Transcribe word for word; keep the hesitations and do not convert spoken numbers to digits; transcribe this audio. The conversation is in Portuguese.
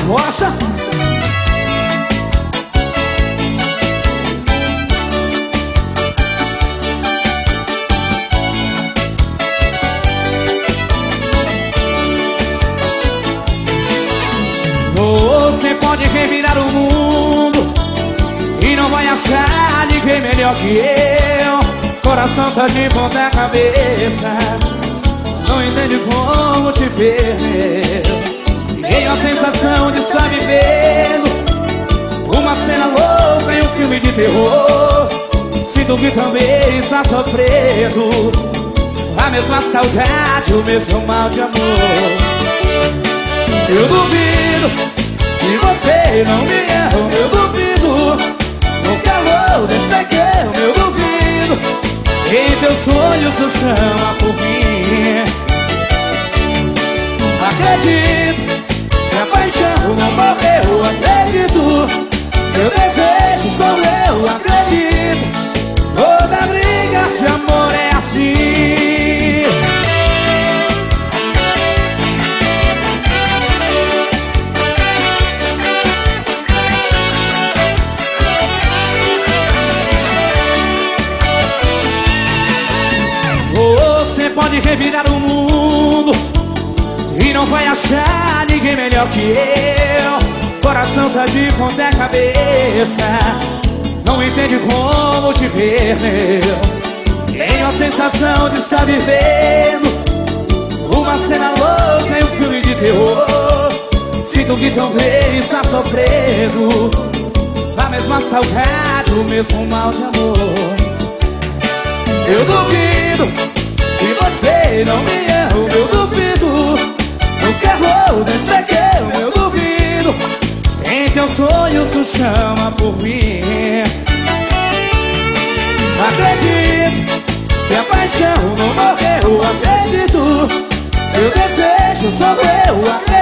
Rocha. Você pode revirar o mundo e não vai achar ninguém melhor que eu. Coração tá de ponta cabeça, não entende como te ver. Tenho a sensação de estar vivendo uma cena louca em um filme de terror. Sinto que também está sofrendo a mesma saudade, o mesmo mal de amor. Eu duvido que você não me ama, eu duvido. No calor desse guerra, eu duvido. Em teus sonhos o chama por mim. Acredito que a paixão não morreu, acredito. Seu desejo sou eu, acredito. Toda briga de amor é assim. Você pode revirar o mundo e não vai achar ninguém melhor que eu. Coração tá de ponta cabeça, não entende como te ver, meu. Tenho a sensação de estar vivendo uma cena louca em um filme de terror. Sinto que também está sofrendo a mesma saudade, o mesmo mal de amor. Eu duvido que você não me ama, eu duvido. No calor desse guerra, eu duvido. Em teus sonhos tu chama por mim. Acredito que a paixão não morreu, acredito. Seu desejo sou eu, acredito.